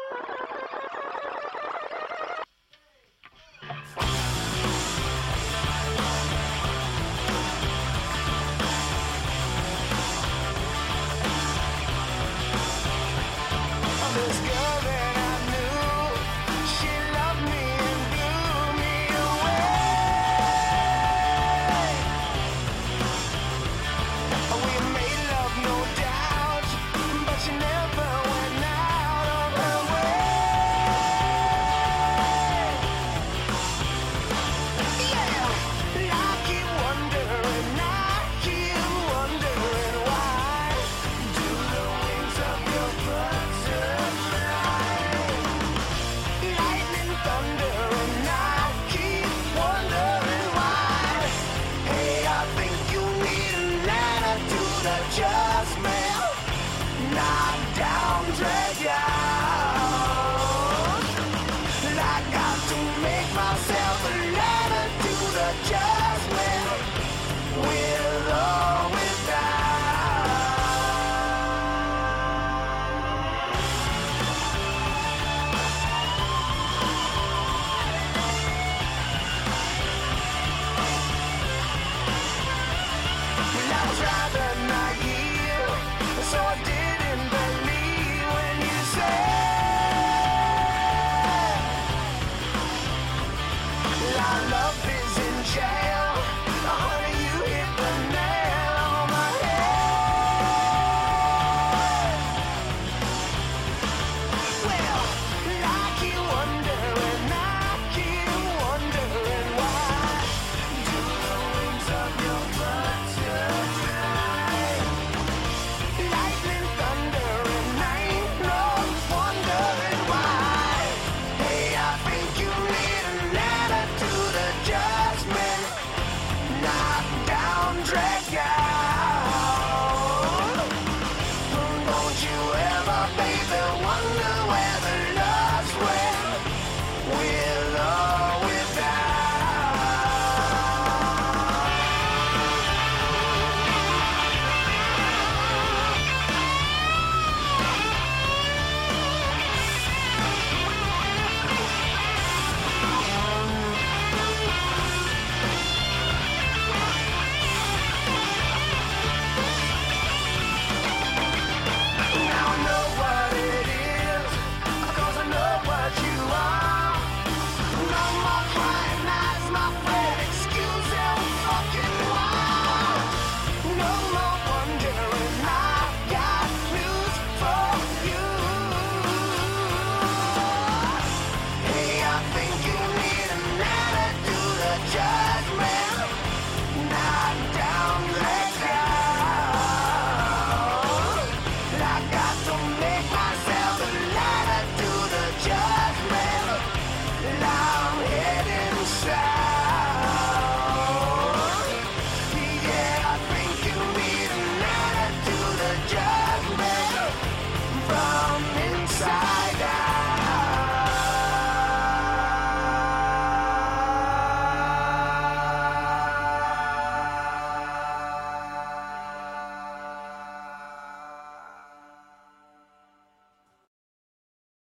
This girl that I knew, she loved me and blew me away. We made love, no doubt, but she never went out of her way. Yeah, I keep wondering why do the wings of your butterfly lightning, thunder, and I keep wondering why. Hey, I think you need a ladder to the judgment, knock down, drag out. I got to make myself a ladder to the judgment, with or without. Well, I was rather naive, so I didn't believe when you said our love is in jail. Honey, you hit the nail on my head. Well, I keep wondering why do the wings of your butterfly lightning, thunder, and I ain't no wondering why. Hey, I think you need a ladder to the judgment, knock down, drag out. Don't you ever, baby, wonder